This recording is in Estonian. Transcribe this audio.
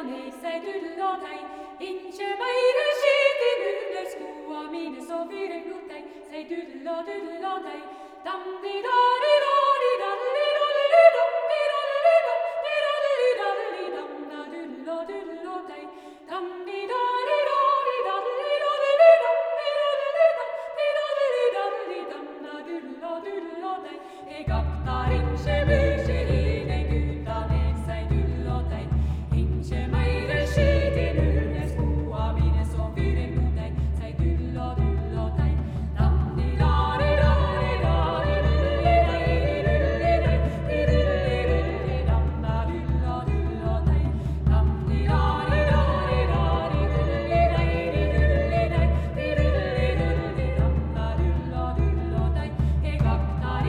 nei sei dulladei, ince maire sciti nulles cua mine sovire glutei, sei dulladei, dam di dari dari dalli dalli dam di dalli dam da dulladei, dam di dari dari dalli dalli dam di dalli dam da dulladei, e gaptar ince